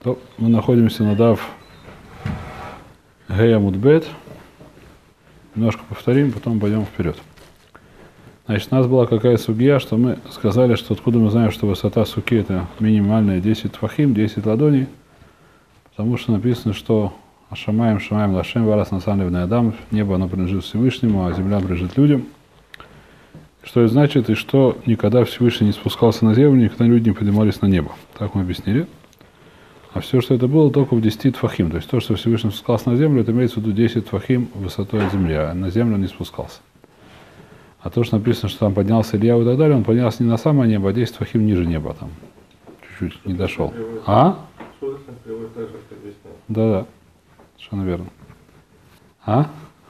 То мы находимся на Дав Гея Мудбет. Немножко повторим, потом пойдем вперед. Значит, у нас была какая сугия, что мы сказали, что откуда мы знаем, что высота суки это минимальная 10 твахим, 10 ладоней, потому что написано, что Ашамаем, Шамаем, Лашем, Варас Насанливный Адам, небо оно принадлежит Всевышнему, а земля принадлежит людям. Что это значит, и что никогда Всевышний не спускался на землю, никогда люди не поднимались на небо. Так мы объяснили. А все, что это было, только в 10 твахим. То есть то, что Всевышний спускался на землю, это имеется в виду 10 твахим высотой от земли, а на землю он не спускался. А то, что написано, что там поднялся Илья и так далее, он поднялся не на самое небо, а 10 твахим ниже неба, там чуть-чуть не дошел. А? Да-да, совершенно верно. А?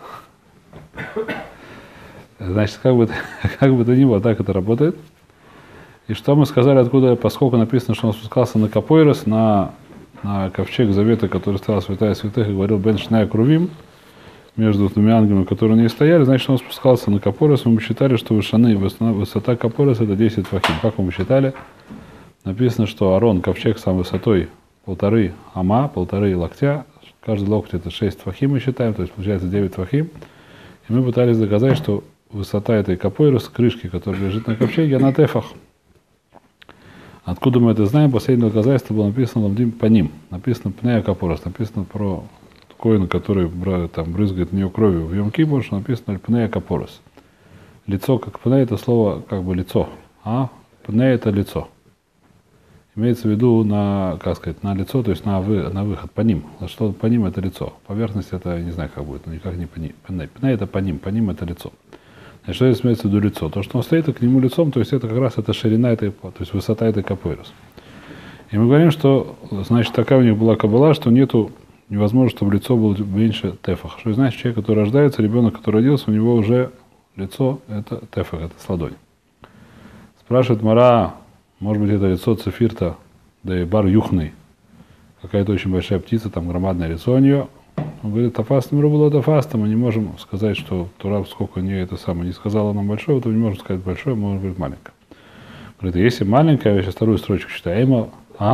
Значит, как бы то ни было, так это работает. И что мы сказали, откуда, поскольку написано, что он спускался на Капойрос, на ковчег завета, который стоял святая святых, и говорил Бен Шная Крувим, между двумя ангелами, которые не стояли, значит, он спускался на Капойрос, мы считали, что высота Капойрос это 10 твахим. Как мы считали? Написано, что Арон, ковчег сам высотой 1,5 ама, 1,5 локтя, каждый локоть это 6 твахим мы считаем, то есть получается 9 твахим. И мы пытались доказать, что высота этой Капойрос, крышки, которая лежит на ковчеге, она тефах. Откуда мы это знаем? Последнее доказательство было написано по ним. Написано Пнея Капорос, написано про коина, который там брызгает в нее кровью в Йом-Кипур, что написано Пнея Капорос. Лицо, как Пнея, это слово как бы лицо, а Пнея это лицо. Имеется в виду на, как сказать, на лицо, то есть на выход, по ним. Что по ним это лицо. Поверхность это, не знаю как будет, но никак не по ним. Пнея это по ним это лицо. Значит, что здесь имеется в виду лицо? То, что он стоит к нему лицом, то есть это как раз это ширина этой, то есть высота этой Капойрос. И мы говорим, что, значит, такая у них была кабала, что невозможно, чтобы лицо было меньше тефах. Что значит, человек, который рождается, ребенок, который родился, у него уже лицо, это тефах, это с ладонь. Спрашивает Мара, может быть, это лицо Цефирта, да и бар Юхный, какая-то очень большая птица, там громадное лицо у нее. Он говорит, тафастом было тафастом, мы не можем сказать, что Тура, сколько у нее это самое, не сказала нам большое, то не можем сказать большое, можем говорить маленькое. Говорит, если маленькая, я сейчас вторую строчку читаю,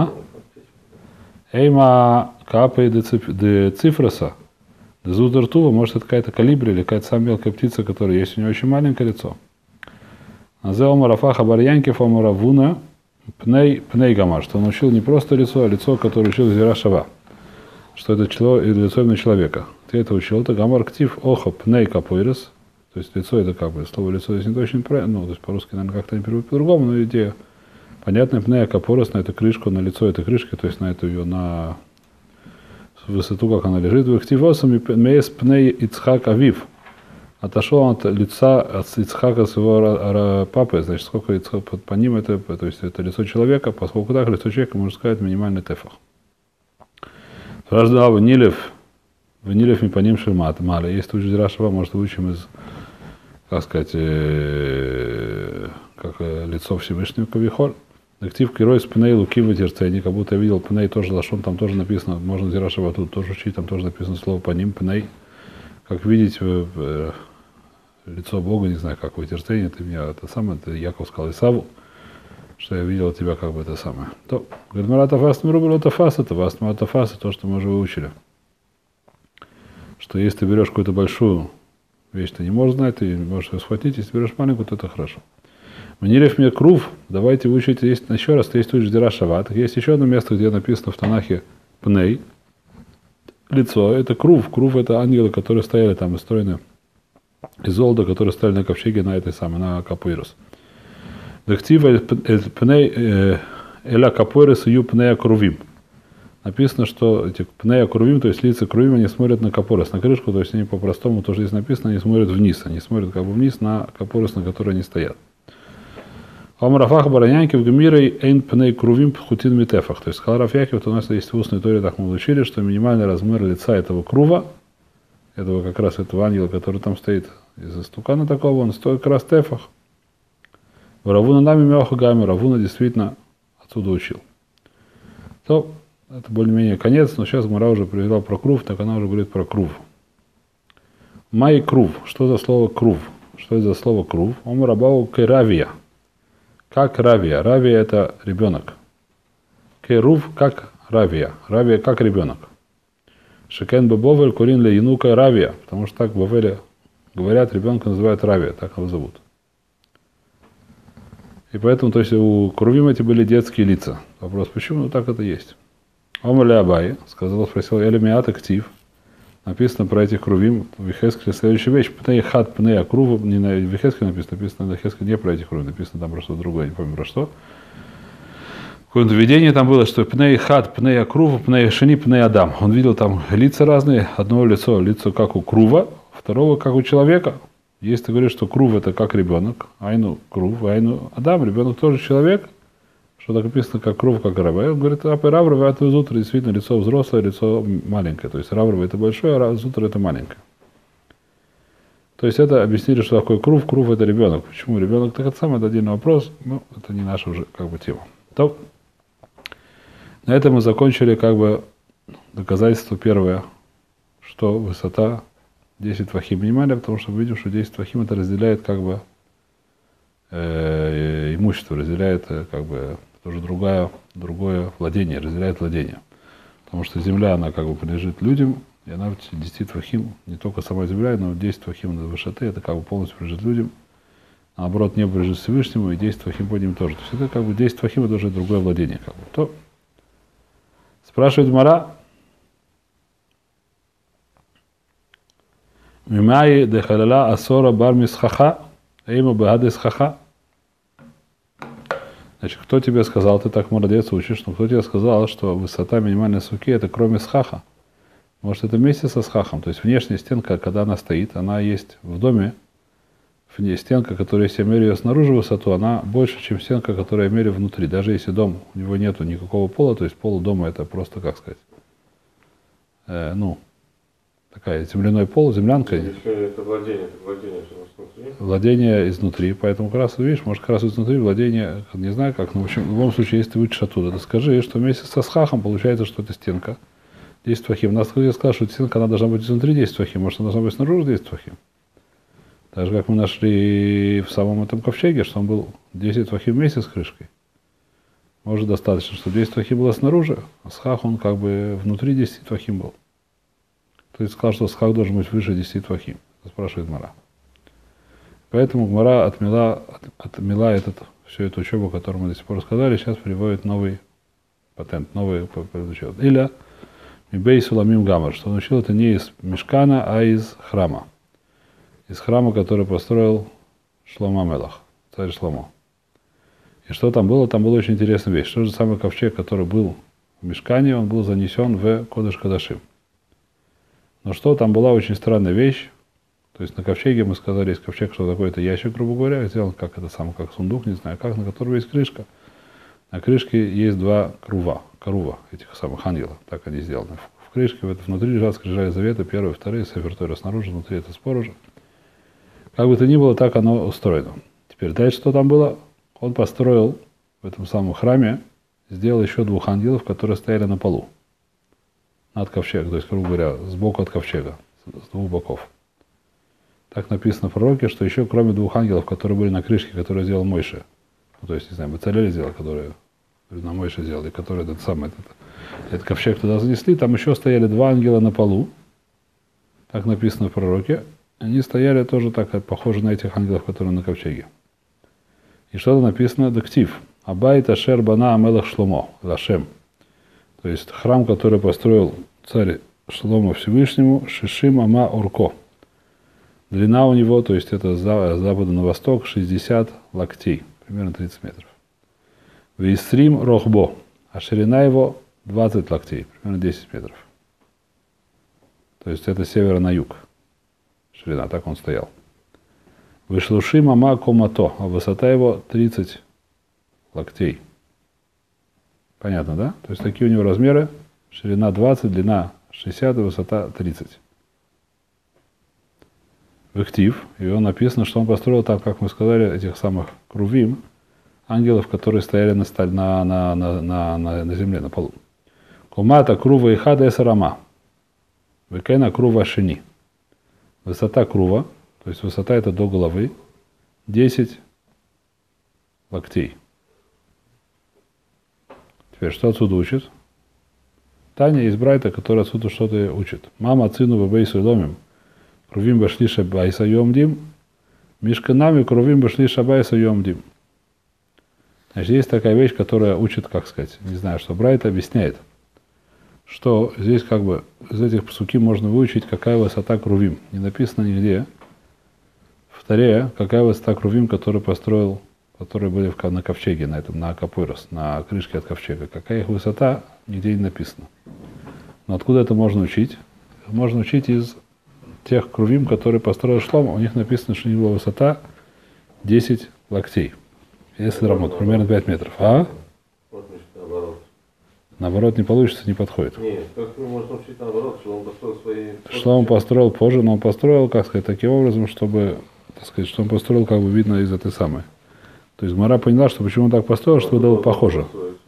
Эйма капы де цифраса, де зудартува, может это какая-то калибри или какая-то самая мелкая птица, которая есть у нее очень маленькое лицо. Назел марафаха барьянки фамуравуна пней гамар, что он учил не просто лицо, а лицо, которое учил Зира Шава. Что это лицо именно человека. Ты это учил, это гамар ктив оха пней капойрес, то есть лицо это как бы, слово лицо здесь не точно правильно, то есть по-русски, наверное, как-то не переводят по-другому, но идея понятная, пней капойрес на эту крышку, на лицо этой крышки, то есть на эту ее, на высоту, как она лежит. В ктивосами мейс пней Ицхак Авив. Отошел он от лица от Ицхака своего папы, значит, сколько Ицхак, по ним это, то есть это лицо человека, поскольку так лицо человека, можно сказать, минимальный тефах. Рождал Ванилев ми по ним шельмат маля. Есть тут же Рашава, может, выучим из, как сказать, как лицо Всевышнего Кавихоль. Актив Кирой с Пней Луки в терцени, как будто я видел Пней тоже лашон, там тоже написано, можно Зирашава тут тоже учить, там тоже написано слово по ним, Пней. Как видеть лицо Бога, не знаю, как в терцени, ты меня это самое, это Яков сказал Исаву, что я видел тебя как бы это самое. То, говорит, Маратафас, Маратафас, это вас, Маратафас, то, что мы уже выучили. Что если ты берешь какую-то большую вещь, ты не можешь знать, ты можешь ее схватить, если берешь маленькую, то это хорошо. Манилев мне крув, давайте выучить, есть еще раз, есть тут Дира Шават. Есть еще одно место, где написано в Танахе Пней, лицо, это крув. Крув это ангелы, которые стояли там, устроены из золота, которые стояли на ковчеге на этой самой, на Капойрос. Эля Капойрос и Пнея Крувим. Написано, что эти Пнея Крувим, то есть лица Крувим, они смотрят на Капойрос, на крышку, то есть они по-простому, тоже здесь написано, они смотрят вниз, они смотрят как бы вниз на Капойрос, на которой они стоят. Омрафах баранянки в гмирой эйн Пней Крувим хутин митефах. То есть сказал Раф Яков, то у нас есть в устной торе, так мы учили, что минимальный размер лица этого крува, этого как раз этого ангела, который там стоит из-за стукана такого, он стоит как раз тефах. Равуна нами мяха гами, Равуна действительно отсюда учил. То, это более-менее конец, но сейчас Гмара уже привела про крув, так она уже говорит про крув. Май крув. Что за слово крув? Что это за слово крув? Ому рабау керавия. Как равия? Равия это ребенок. Керув, как равия. Равия как ребенок. Шекен бабовель курин ле янука равия. Потому что так в Бавеле говорят, ребенка называют равия, так его зовут. И поэтому, то есть у Крувим эти были детские лица. Вопрос, почему? Ну так это есть. Омали Абай спросил Элемиат актив. Написано про этих Крувим в Ехескеле следующая вещь. Пней хат, пней акрува. Не на Ехескеле написано на Ехескеле не про этих Крувим. Написано там про что-то другое, не помню про что. Какое-то видение там было, что пней хат, пней акрува, пней шени, пней адам. Он видел там лица разные. Одно лицо как у крува, второго как у человека. Если ты говоришь, что крув это как ребенок, айну крув, айну адам, ребенок тоже человек, что так написано как крув, как раба. Он говорит, раврова это зутра, действительно лицо взрослое, лицо маленькое. То есть раврова это большое, а зутра это маленькое. То есть это объяснили, что такое крув, крув это ребенок. Почему ребенок? Так это самый отдельный вопрос, но это не наша уже как бы тема. То, на этом мы закончили как бы доказательство первое, что высота 10 твахим внимания, потому что мы видим, что 10 твахим это разделяет как бы имущество, разделяет как бы тоже другое владение, разделяет владение. Потому что земля, она как бы принадлежит людям, и она 10 твахим, не только сама земля, но 10 твахим на высоты, это как бы полностью принадлежит людям. А наоборот, небо принадлежит Всевышнему, и 10 твахим под ним тоже. То есть это как бы 10 твахим это уже другое владение. Как бы. То спрашивает Мара, Мимаи дехалала асора бар мисхаха, эйма баады схаха. Значит, кто тебе сказал, ты так молодец учишь, но кто тебе сказал, что высота минимальной суки это кроме схаха? Может, это вместе со схахом. То есть внешняя стенка, когда она стоит, она есть в доме. Стенка, которая, если я меряю ее снаружи высоту, она больше, чем стенка, которую я меряю внутри. Даже если дом, у него нету никакого пола, то есть пол дома это просто, как сказать, такая земляной пол, землянка. Это владение изнутри. Владение изнутри, поэтому как раз, видишь, может, как раз изнутри владение, не знаю как, но в общем, в любом случае, если ты выйдешь оттуда, то скажи, что вместе со схахом получается, что это стенка 10 твахим. Нас кто-то сказал, что стенка, она должна быть изнутри 10 твахим, может, она должна быть снаружи 10 твахим. Так же, как мы нашли в самом этом ковчеге, что он был 10 твахим вместе с крышкой. Может, достаточно, чтобы 10 твахим было снаружи, а схах, он как бы внутри 10 твахим был. То есть сказал, что схах должен быть выше 10 твахим. Спрашивает Мара. Поэтому Мара отмела всю эту учебу, которую мы до сих пор сказали, сейчас приводит новый патент, новый предучет. Или Мибей Суламим Гамар, что он учил это не из мешкана, а из храма. Из храма, который построил Шломо Мелах, царь Шломо. И что там было? Там была очень интересная вещь. Тот же самый ковчег, который был в мешкане, он был занесен в Кодеш Кодашим. Но что там была очень странная вещь. То есть на ковчеге мы сказали, есть ковчег, что такое, это ящик, грубо говоря, сделан как сундук, не знаю как, на котором есть крышка. На крышке есть два корува этих самых ангелов, так они сделаны. В крышке внутри лежат скрижали завета, первые, вторые, Сефер Тора снаружи, внутри это спор уже. Как бы то ни было, так оно устроено. Теперь дальше что там было? Он построил в этом самом храме, сделал еще двух ангелов, которые стояли на полу. Над ковчегом, то есть, грубо говоря, сбоку от ковчега, с двух боков. Так написано в пророке, что еще кроме двух ангелов, которые были на крышке, которые сделал Мойше, то есть, не знаю, Бецалель сделал, которые на Мойше сделали, которые этот ковчег туда занесли, там еще стояли два ангела на полу, так написано в пророке, они стояли тоже так, похожи на этих ангелов, которые на ковчеге. И что-то написано, дактив, Абайт Ашер Бана Амелах Шломо, Лашем. То есть храм, который построил царь Шломо Всевышнему, Шишим Ама Урко. Длина у него, то есть это с запада на восток, 60 локтей, примерно 30 метров. Висрим Рохбо, а ширина его 20 локтей, примерно 10 метров. То есть это с севера на юг. Ширина, так он стоял. Вышлушим Ама Комато, а высота его 30 локтей. Понятно, да? То есть такие у него размеры. Ширина 20, длина 60, высота 30. Вектив. И он написано, что он построил там, как мы сказали, этих самых крувим, ангелов, которые стояли на земле, на полу. Кумата крува и хада эсарама. Векена крува шини. Высота крува, то есть высота это до головы, 10 локтей. Теперь, что отсюда учит? Таня из Брайта, который отсюда что-то учит. Мама цину бейсу домим, крувим башлиша байса йомдим, мишканами крувим башлиша байса йомдим. Значит, есть такая вещь, которая учит, как сказать, не знаю, что Брайт объясняет, что здесь как бы из этих псуки можно выучить, какая высота крувим. Не написано нигде. В Торе, какая высота крувим, который построил, которые были на ковчеге, на этом, на капойрос, на крышке от ковчега. Какая их высота, нигде не написано. Но откуда это можно учить? Можно учить из тех крувим, которые построил Шломо. У них написано, что у них была высота 10 локтей. Если рамот, примерно 5 метров. А? Вот, значит, наоборот. Наоборот не получится, не подходит. Нет, как можно учить наоборот, что он построил свои... Шломо построил позже, но он построил, как сказать, таким образом, чтобы, так сказать, что он построил, как бы видно из этой самой. То есть Гмара поняла, что почему он так построил, чтобы было похоже.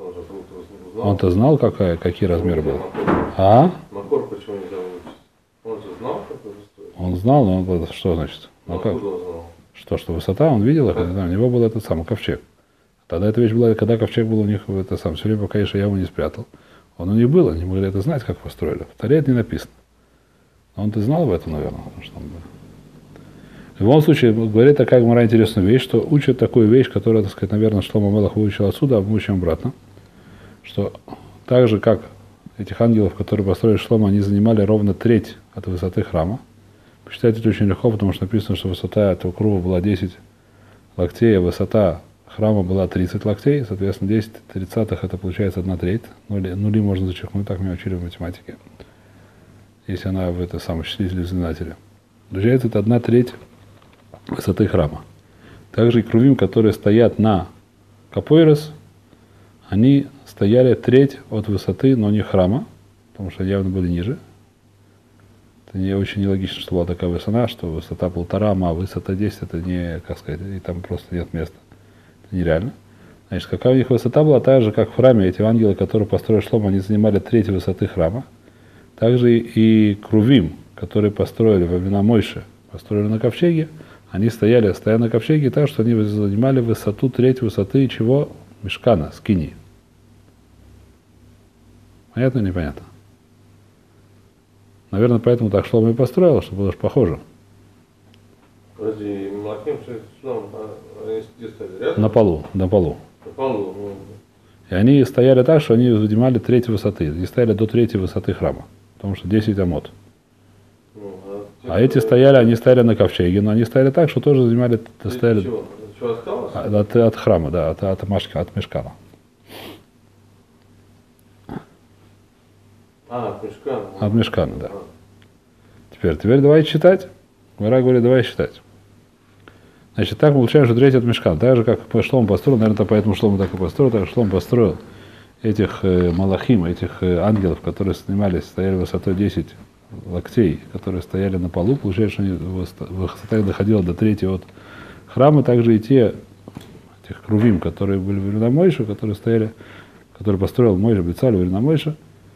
Он-то знал, какие размеры были. А? Макор почему не знал учить? Он же знал, как это строить? Он знал, но он, что значит? Ну, как? Откуда он знал? Что высота, он видел их, у него был этот самый ковчег. Тогда эта вещь была, когда ковчег был у них, это сам, все время, пока я его не спрятал. Он у них был, они могли это знать, как построили. В Торе это не написано. Но он-то знал об этом, наверное. Что он был. В любом случае, говорит такая Гмара интересную вещь, что учат такую вещь, которая, так сказать, наверное, Шломо Мелах выучил отсюда, а мы учим обратно. Что так же, как этих ангелов, которые построили Шломо, они занимали ровно треть от высоты храма. Посчитать это очень легко, потому что написано, что высота этого круга была 10 локтей, а высота храма была 30 локтей, соответственно, 10 тридцатых это получается 1/3. Нули можно зачеркнуть, так меня учили в математике. Если она в это самое числителе знаменателя. Получается, это 1/3 высоты храма. Также и крувим, которые стоят на капойрос, они стояли треть от высоты, но не храма, потому что явно были ниже. Это не очень нелогично, что была такая высота, что высота 1,5 ма, а высота 10, это не, как сказать, и там просто нет места. Это нереально. Значит, какая у них высота была, так же, как в храме, эти ангелы, которые построили Шломо, они занимали треть высоты храма. Также и крувим, которые построили во времена Мойше, построили на ковчеге, они стоя на ковчеге так, что они занимали высоту, треть высоты чего? Мишкана, скини. Понятно или непонятно? Наверное, поэтому так Шломо и построил, чтобы было похоже. Подожди, Малахим, что они где стояли? Рядом? На полу. На полу. Ну. И они стояли так, что они занимали треть высоты. И стояли до третьей высоты храма. Потому что 10 амот. А эти стояли, они стояли на ковчеге, но они стояли так, что тоже занимали... Стояли, чего осталось? От храма, да, от мешкана. От мешкана. От мешкана, да. Теперь давай читать. Гмара говорит, давай считать. Значит, так получаем, что треть от мешкана. Так же, как Шломо построил, наверное, поэтому Шломо так и построил, так Шломо построил этих малахим, этих ангелов, которые стояли высотой 10 локтей, которые стояли на полу. Получается, что высота доходила до трети от храма. Также и этих крувим, которые были в времена Мойше, которые построил Мойше, Бецаль в времена Мойше,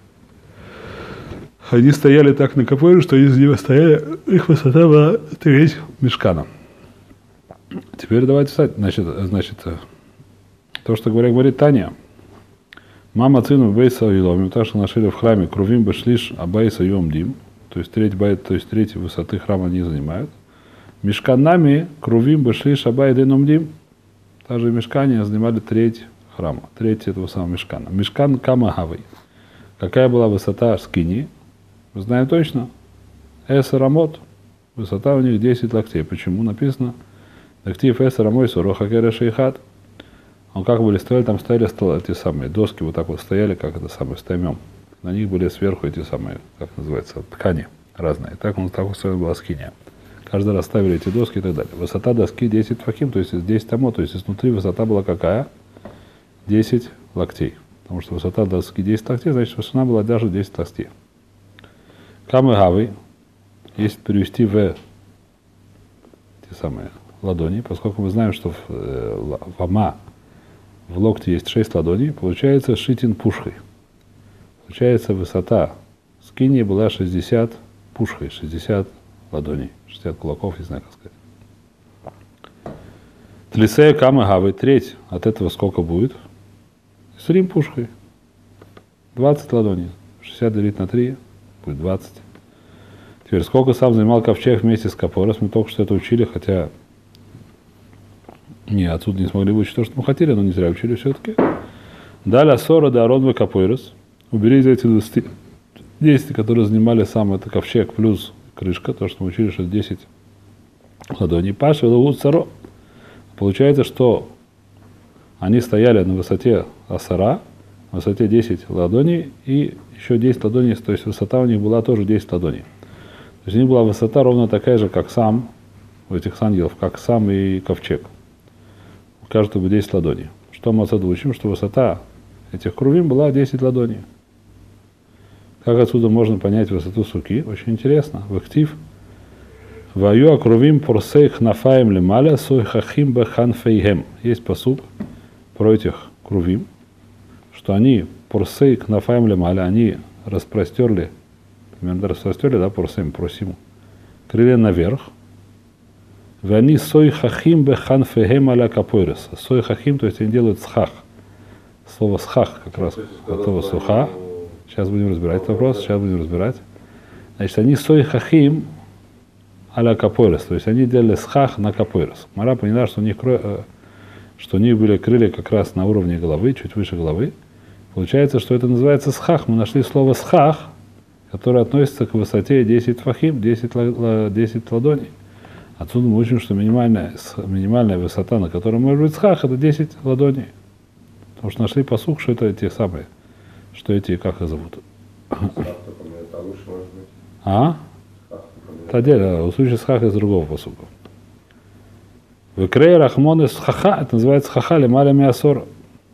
они стояли так на капоре, что из него стояли, их высота была треть мешкана. Теперь давайте писать. Значит, то, что говорит Таня. Мама цину бейса иломим, так что нашли в храме крувим башлиш абайса йомдим, то есть треть высоты храма не занимают. Мешканами крувим башлиш абай деномдим, также мешкане занимали треть храма, треть этого самого мешкана. Мешкан камагавый. Какая была высота скини? Мы знаем точно. Эсарамот. Высота у них 10 локтей. Почему? Написано Дактив эсарамой суроха кера шейхат. Он как были стояли, там стояли эти самые доски, вот так вот стояли, как это самое, стаймем. На них были сверху эти самые, как называется, ткани разные. Так он так устроен была скиния. Каждый раз ставили эти доски и так далее. Высота доски 10 фахим, то есть 10 амот, то есть изнутри высота была какая? 10 локтей. Потому что высота доски 10 локтей, значит высота была даже 10 локтей. Камы гавы, если перевести в те самые ладони, поскольку мы знаем, что в ама в локте есть 6 ладоней, получается шитин пушхой. Получается высота скини была 60 пушхой, 60 ладоней, 60 кулаков, не знаю, как сказать. Тлисея камы гавы, треть от этого сколько будет? Срим пушхой. 20 ладоней. 60 делить на 3 будет 20. Теперь, сколько сам занимал ковчег вместе с капорос? Мы только что это учили, хотя не, отсюда не смогли выучить то, что мы хотели, но не зря учили все-таки. Далее Сора да Арон капойрос. Убери из этих 20 действий, которые занимали сам это ковчег, плюс крышка, то, что мы учили, что 10 ладоней. Паша ловут Саро. Получается, что они стояли на высоте Асара, на высоте 10 ладоней, и еще 10 ладоней, то есть высота у них была тоже 10 ладоней. То есть у них была высота ровно такая же, как сам, у этих ангелов, как сам и ковчег. У каждого 10 ладоней. Что мы отсюда учим? Что высота этих крувим была 10 ладоней. Как отсюда можно понять высоту суки? Очень интересно. В актив. Ваю акрувим порсейх нафаем лемаля сойхахим беханфейхем. Есть посук про этих крувим, что они порсейх нафаем лемаля, они распростерли, да, порсейм, просим, крылья наверх. Они сойхахим беханфейхем аля капойрес. Сойхахим, то есть они делают схах. Слово схах как раз готово суха. Сейчас будем разбирать этот вопрос, Значит, они сойхахим аля капойрес, то есть они делали схах на капойрес. Мара поняла, что у них были крылья как раз на уровне головы, чуть выше головы. Получается, что это называется схах. Мы нашли слово схах, которое относится к высоте 10 фахим, 10 ладоней. Отсюда мы учим, что минимальная высота, на которой может быть схах, это 10 ладоней. Потому что нашли посук, что это те самые, что эти, как их зовут? А? Это отдельно, случай схах из другого посука. В Икрей Рахмон из хаха, это называется хаха лемаля миасора.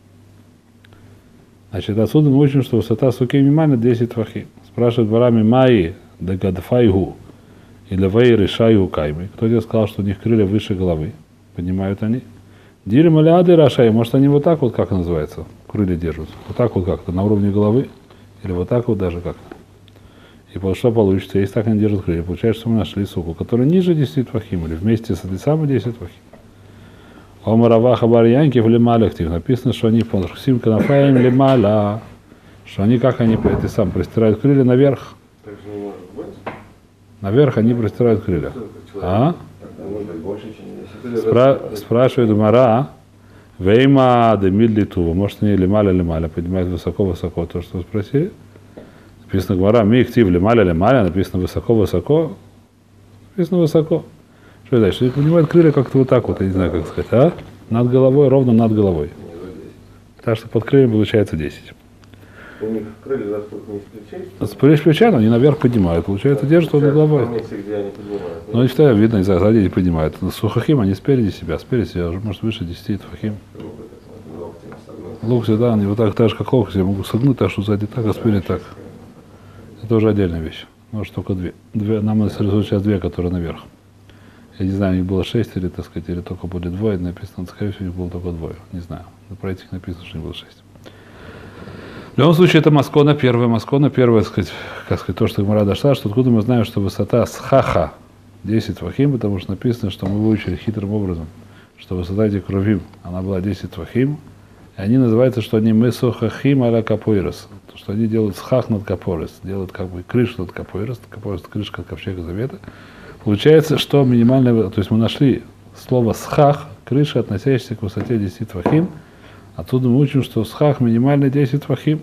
Значит, отсюда мы учим, что высота суки минимальна 10 фахим. Спрашивают дворами Майи дагадфайгу или вейры шайгу кайми. Кто тебе сказал, что у них крылья выше головы? Понимают они. Дирим или ады рашай, может они вот так вот, как называется, крылья держат? Вот так вот как-то, на уровне головы? Или вот так вот даже как-то? И вот что получится, если так они держат крылья, получается, что мы нашли суку, которая ниже 10 фахим, или вместе с этой самой 10 фахим. Омараваха барьянки в лемалях, написано, что они по-русим канафаем лемаля, что они, как они, эти сам, простирают крылья наверх. Так же не может быть. Наверх они простирают крылья. А? Больше, чем Спрашивает Мара, вейма демилли тува, может они лемаля, поднимают высоко-высоко, то, что вы спросили. Написано Гмара, ми ихтив лемаля, написано высоко-высоко, написано высоко. Что это значит? Они поднимают крылья как-то вот так вот, я не знаю, как сказать, а? Над головой, ровно над головой. Так что под крыльями получается 10. У них крылья растут не с плечей? С плеча, но они наверх поднимают, получается, держат над головой. Где они поднимают? Ну, не считаю, видно, не знаю, сзади не поднимают. Сухахим, они спереди себя уже, может, выше 10 фахим. Локти, да, они вот так же, как локти, я могу согнуть так, что сзади так, а спереди так. Это уже отдельная вещь. Может, только две. Нам интересуют сейчас две, которые наверх. Я не знаю, у них было 6 или, так сказать, или только будет двое. Написано, скорее всего, у них было только двое. Не знаю. Про этих написано, что у них было 6. В любом случае, это Маскона первая, так сказать, как сказать, то, что Гмара дошла, что откуда мы знаем, что высота схаха 10 фахим, потому что написано, что мы выучили хитрым образом, что высота этих крувим, она была 10 фахим, и они называются, что они месохахим аля капойрос, что они делают схах над капойрос, делают как бы крышу над капойрос, крышка от ковчега завета. Получается, что минимальная, то есть мы нашли слово схах, крыша, относящаяся к высоте 10 фахим. Оттуда мы учим, что схах минимально 10 фахим.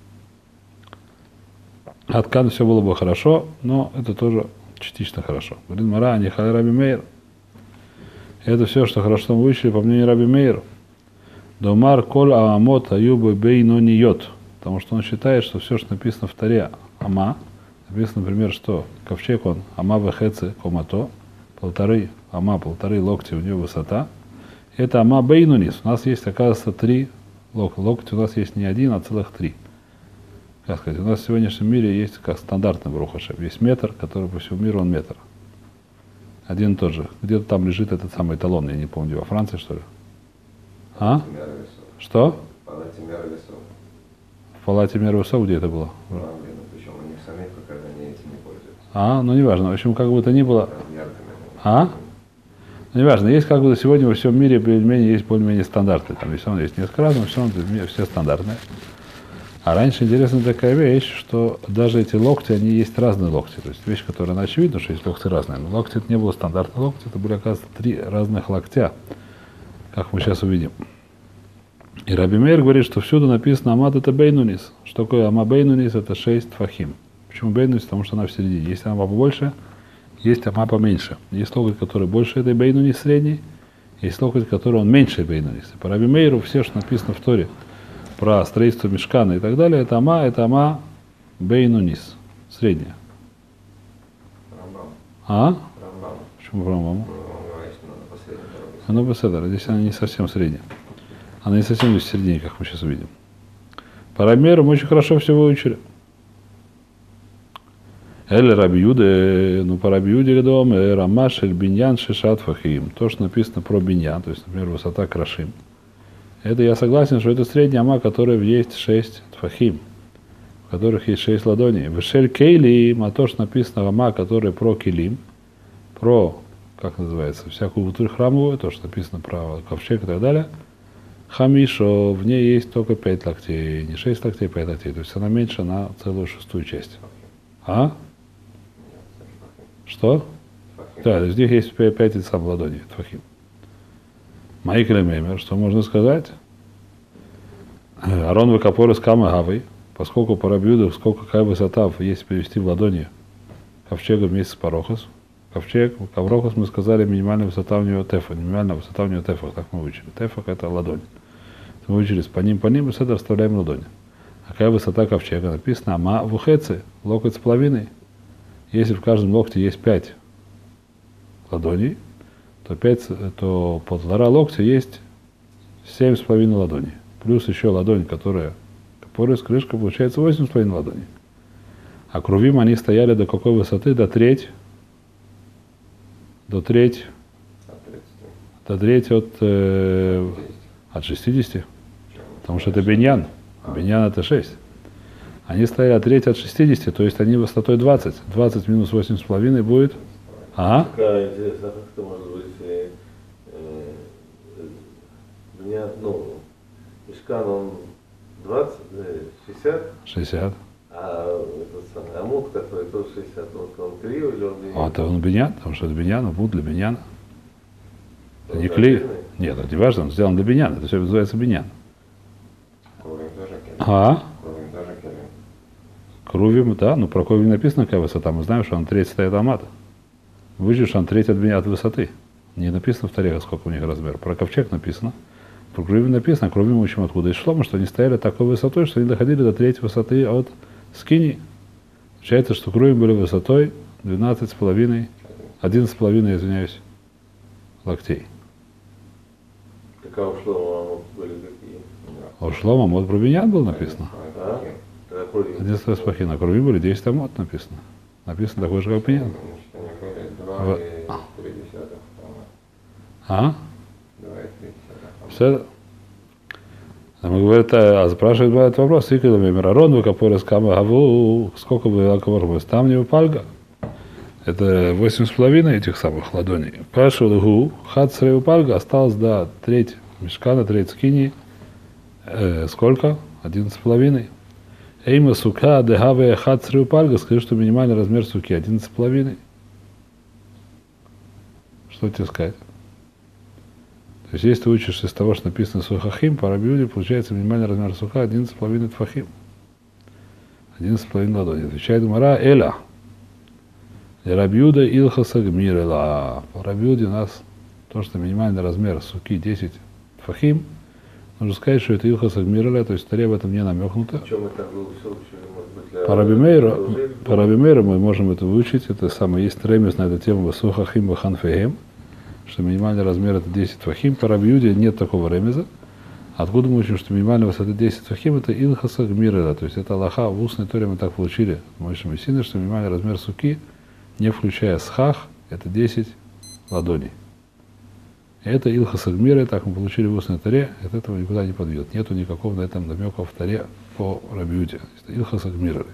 От Кан все было бы хорошо, но это тоже частично хорошо. Говорит Мара, не хай Раби Мейр. Это все, что хорошо мы выучили, по мнению Раби Мейр. Домар коль аамот аюбы бейнониот. Потому что он считает, что все, что написано в Таре ама, написано, например, что ковчег он ама вехеце комато, полторы локтя у него высота. Это ама бейнунис. У нас есть, оказывается, 3 локтя. У нас есть не один, а целых 3. Как сказать, у нас в сегодняшнем мире есть как стандартный Барух-а-Шем. Есть метр, который по всему миру он метр. Один и тот же. Где-то там лежит этот самый эталон, я не помню, где, во Франции, что ли? А? Что? В палате мера весов. В палате мера весов, где это было? Причем у них самих, когда они этим не пользуются. А, ну неважно. В общем, как бы то ни было. Яркими. А? Неважно, есть как бы сегодня во всем мире более-менее есть более-менее стандарты. Там есть несколько разных, все стандартные. А раньше интересная такая вещь, что даже эти локти, они есть разные локти. То есть вещь, которая она очевидна, что есть локти разные. Но локти это не было стандартных локти, это были, оказывается, 3 разных локтя, как мы сейчас увидим. И Раби Мейр говорит, что всюду написано Амад это Бейнунис. Что такое Ама Бейнунис? Это 6 тфахим. Почему Бейнунис? Потому что она в середине. Есть Ама побольше, есть Ама поменьше. Есть локоть, который больше этой Бейнунис средний, есть локоть, который он меньше Бейнунис. И по Раби Мейру все, что написано в Торе про строительство мишкана и так далее, это Ама Бейнунис. Средняя. Рамбам. А? Рамбам. Почему про Рамбам? Он говорит, что надо последний дорогу. Оно беседа. Здесь она не совсем средняя. Она не совсем здесь в середине, как мы сейчас увидим. По Раби Мейру мы очень хорошо все выучили. Эль Раби Юде, ну по Раби Юде дом, Рамаш, Эль Биньян, Шишат Фахим. То, что написано про Биньян, то есть, например, высота Крашим. Это я согласен, что это средняя ама, которая есть 6 тфахим, в которых есть 6 ладоней. Вешель кейлим, а то, что написано ама, которая про килим, про, как называется, всякую утварь храмовую, то, что написано про ковчег и так далее, хамишо, в ней есть только 5 локтей, не 6 локтей, 5 локтей. То есть она меньше на целую шестую часть. А? Что? Да, то есть в них есть 5 сам ладоней, тфахим. Майкель Меймер, что можно сказать? Арон выкопор из камы гавы, поскольку по Раби Юде, сколько какая высота, если перевести в ладони ковчега вместе с парохос. Ковчег, коврохос, мы сказали, минимальная высота у него тефа, минимальная высота у него тефах, так мы учили. Тефах это ладонь. Мы учили с по ним, и с этого вставляем ладонь. А какая высота ковчега? Написано ама вухецы, локоть с половиной. Если в каждом локте есть 5 ладоней, то полтора локтя есть 7,5 ладоней. Плюс еще ладонь, которая с крышкой, получается 8,5 ладоней. А крувим они стояли до какой высоты? До треть от 60. Потому что это биньян. Биньян это 6. Они стояли от треть от 60, то есть они высотой 20. 20 минус 8,5 будет. Ага. Какая интересная, как это может быть, меня, ну, мишкан он 20, 60, 60. а этот самый амуд, который тоже 60, он кривый или он биньян? А это он биньян, потому что это биньян, буд для биньяна. Это не клей. Нет, это не важно, он сделан для биньяна, это все называется биньян. А? Крувим, да, ну про крувим написано, какая высота, мы знаем, что он треть стоит амата. Выживешь, он треть от высоты. Не написано в Торе, сколько у них размер. Про ковчег написано. Про крувим написано, крувим учим откуда из шлома, что они стояли такой высотой, что они доходили до третьей высоты от скини. Получается, что крувим были высотой 11,5, извиняюсь, локтей. Так а у шлома были какие? А у шлома мод про биньян был написано. А? Тогда крувим. 11 спахин, а крувим были 10 амот написано. Написано такой же, как биньян. А? Все. Мы говорим, спрашивает этот вопрос, Арон выкопор из камы гаву, сколько было ковров, там не упальга. Это 8,5 этих самых ладоней. Пашул гу, хацрей упальга, осталось, да, треть мешкана, треть скини. Сколько? 11,5. Эйма сука, дегаве хацрей упальга, скажи, что минимальный размер суки 11,5. Что тебе сказать? То есть, если ты учишься из того, что написано сухахим, по Раби Юде получается минимальный размер суха 11,5 тфахим. 11,5 ладони. Отвечает Гмара Эля. Раби Юда Илхаса Гмирела. По Раби Юде у нас то, что минимальный размер суки 10 тфахим, нужно сказать, что это Илхаса Гмирела, то есть в Торе об этом не намекнуто. В чем это было все учили, может быть, для... По Раби Мейру мы можем это выучить. Это самое, есть ремес на эту тему сухахим ваханфеем, что минимальный размер это 10 тфахим. По Раби Юде нет такого ремеза. Откуда мы учим, что минимальная высота 10 тфахим это Илхаса Гмирела, то есть это Аллаха, в устной Торе мы так получили Моше Мессины, что минимальный размер суки, не включая схах, это 10 ладоней. И это Илхаса Гмира, так мы получили в устной Торе, от этого никуда не подведет. Нету никакого на этом намека в Торе по Раби Юде. Это Илхаса Гмира.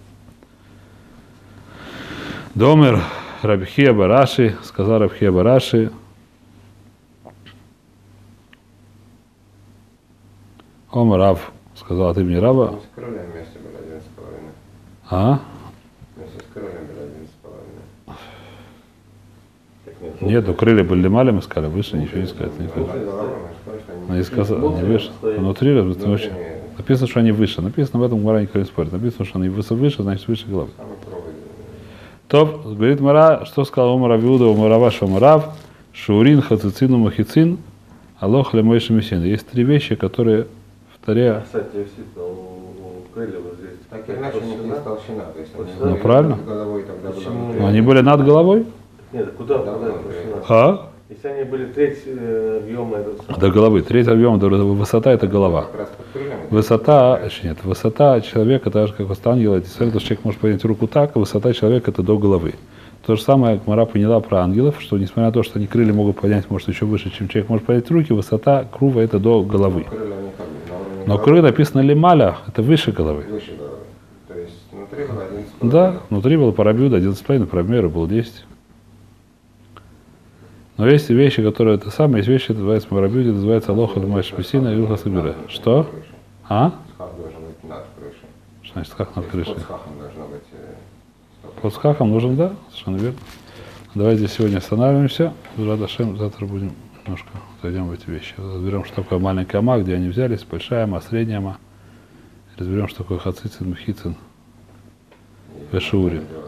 Домер Рабхия Бараши, сказал Рабхия Бараши, Омарав, сказал от имени раба. Мы с крыльями вместе были 11,5. А? Вместе с крыльями были 11,5. Так нет, Нет, у крылья были лималем искали, выше ничего не искать. Не Внутри выше. головы мы сказали, что они Они сказали, они выше. стоит. Внутри, внутри вообще. Написано, что они выше. Написано в этом Гмара никто не спорит. Написано, что они выше, значит выше головы. самые кровые. То, говорит Мара, что сказал Омар Авиуда, Омар Аваш, Омар Ав, Шурин, Хацицин, Махицин, Алох, Лемойши, Мессин. Есть три вещи, которые в Таре... Кстати, действительно, у крылья вот здесь. Так или иначе у них есть толщина. То есть они Ну, были правильно. над головой, тогда Почему? Ну, они были над головой? Нет, куда? Да, Куда? да, Толщина? А? Если они были треть объема этого До головы. Треть объема, высота – это голова. Как раз под крыльями. Высота, нет, высота человека, так же как у ангела, действительно, что человек может поднять руку так, а высота человека – это до головы. То же самое Гмара поняла про ангелов, что несмотря на то, что они крылья могут поднять, может, еще выше, чем человек может поднять руки, высота крува – это до головы. Крылья они как бы на уровне Но головы, крылья написано лималя, это выше головы. выше головы. То есть внутри было 11,5. Да, внутри было по рабиуда 11,5, по размеру было 10. Но есть вещи, которые это самое, есть вещи, называется Марабиуди, называется Алоха Лмаш Песина и Юха Сабира. Что? А? Схах должен быть над крышей. Что значит хах над То есть крышей? под схахом должно быть. Под хахом нужен, да? Совершенно верно. Давайте сегодня останавливаемся. Радашем, завтра будем немножко зайдем в эти вещи. Разберем, что такое маленькая ама, где они взялись, большая ама, средняя ама. Разберем, что такое хацицин, мхицин, вешури.